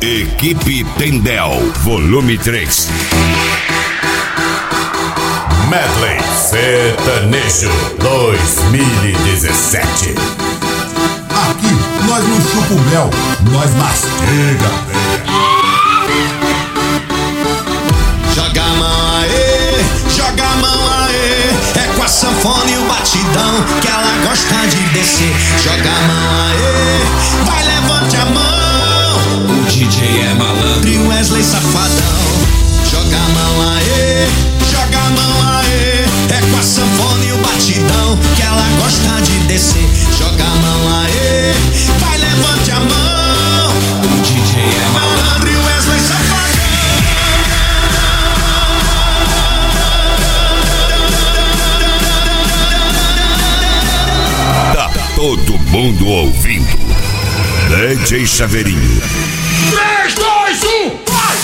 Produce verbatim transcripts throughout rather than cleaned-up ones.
Equipe Tendel, volume três. Medley Sertanejo dois mil e dezessete. Aqui nós não chupa o mel, nós mastiga. Joga a mão aê, joga a mão aê. É com a sanfona e o batidão que ela gosta de descer. Joga a mão aê, vai levante a mão. O D J é malandro e o Wesley safadão. Joga a mão aê, joga a mão aê. É com a sanfona e o batidão que ela gosta de descer. Joga a mão aê, vai levante a mão. O D J é malandro e o Wesley safadão. Tá todo mundo ouvindo. D J Chaveirinho. três, dois, um, vai!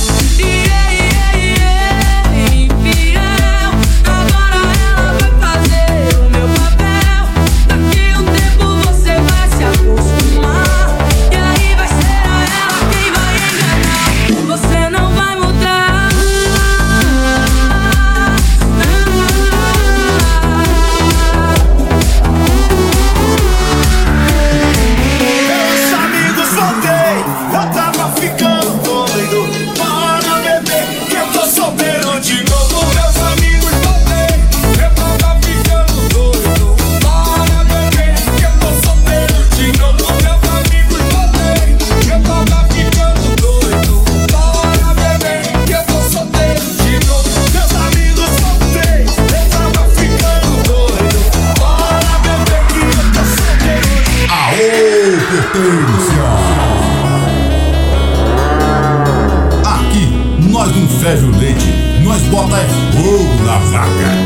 Aqui nós não ferve o leite, nós bota é fogo na vaca.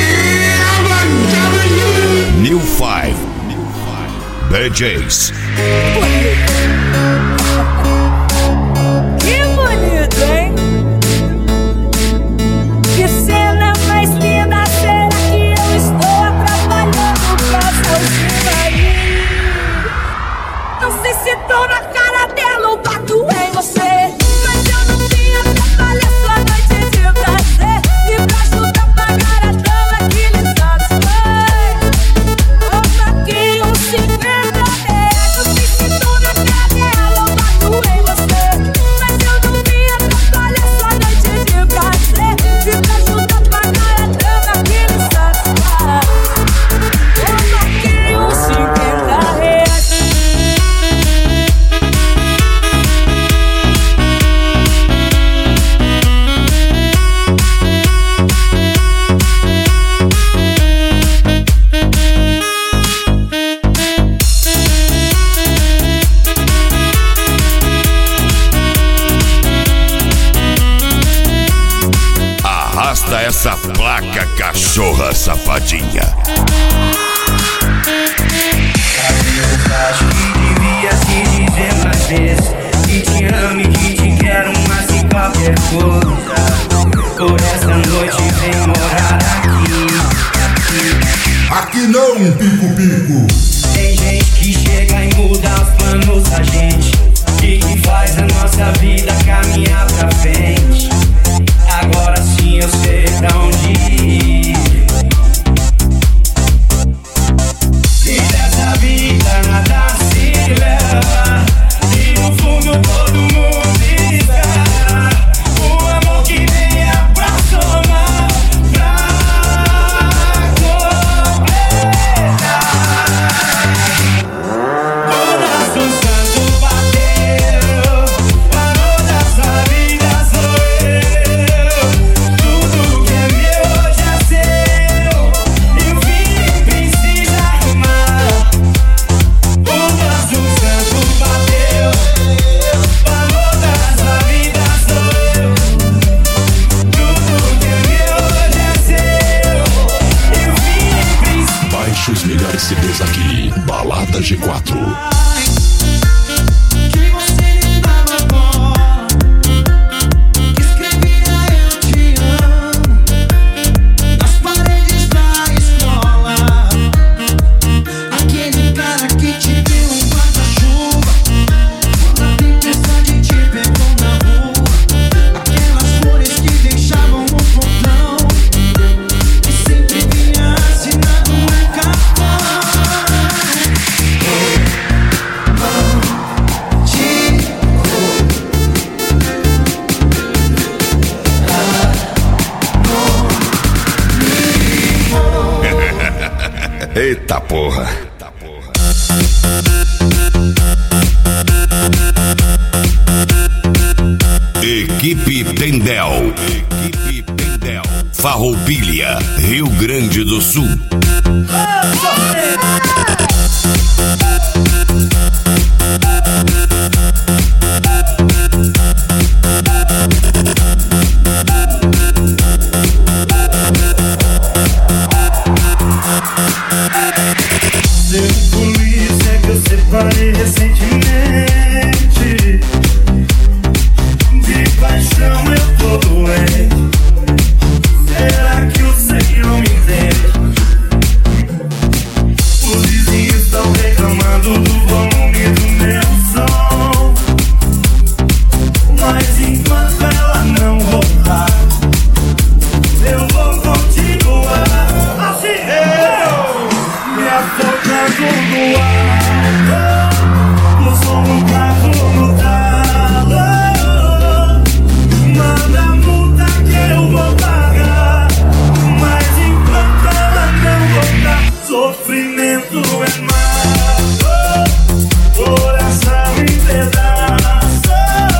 New Five. D Js. Que bonito, hein? Que cena mais linda, será que eu estou atrapalhando pra sozinha aí? Não sei se tô na cara dela ou bato em você, mas eu não vim atrapalhar sua noite de prazer. E pra ajudar a pagar a dama que lhe satisfaz, toma aqui uns cinquenta reais. Não sei se tô na cara dela ou bato em você, mas eu não vim atrapalhar sua noite de prazer. E pra ajudar a pagar a dama que lhe satisfaz, toma aqui uns cinquenta reais. Arrasta essa placa, cachorra safadinha. Eu acho que devia se dizer mais vezes que te amo e que te quero mais que qualquer coisa. Por essa noite vem morar aqui. Aqui não, pico-pico. Tem gente que chega e muda os planos da gente e que faz a nossa vida caminhar pra frente. Agora sim eu sei pra onde ir. E dessa vida nada se leva, e no fundo todo mundo espera o amor que venha pra somar, pra completar. O nosso santo bateu, amor dessa vida sou eu. Tudo que é meu hoje é seu, e o fim precisa rimar. O nosso santo bateu, o amor dessa vida sou eu. Tudo que é meu hoje é seu, e o fim precisa. Baixe os melhores C Ds aqui, Balada G quatro. Que você nem dava bola, escrevia eu te amo nas paredes da escola. Aquele cara que te deu um guarda-chuva quando a tempestade te pegou. Eita porra. Equipe Tendel. Equipe Tendel. Farroupilha, Rio Grande do Sul. Seu polícia que eu separei recentemente. De paixão eu tô doente. Será que o Senhor me entende? Os vizinhos estão reclamando do volume do meu som. Mas enquanto ela não voltar, eu vou continuar assim. Eu me afogando no ar, o som do carro no talo. Manda a multa que eu vou pagar, mas enquanto ela não voltar, sofrimento é mato, coração em pedaço.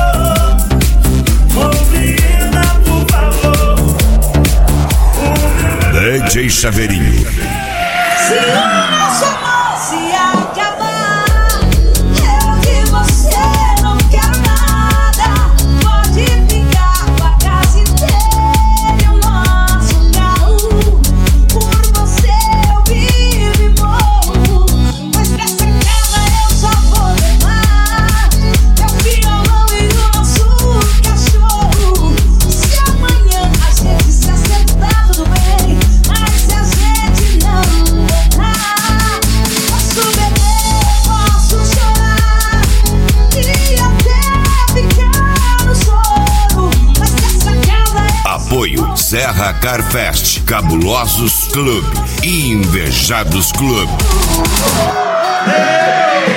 Compreenda, por favor, o meu D J Chaveirinho. Se o nosso amor se acabar, eu de você não quero nada. Pode ficar com a casa inteira e o nosso carro. Por você eu vivo e morro, mas pra essa casa eu só vou levar meu violão e o nosso cachorro. Se amanhã a gente se acertar, tudo bem, mas se a gente não voltar, posso beber, posso chorar e até ficar no choro, mas que essa casa é Apoio Serra Car Fest, Cabulosos Club e Invejados Club.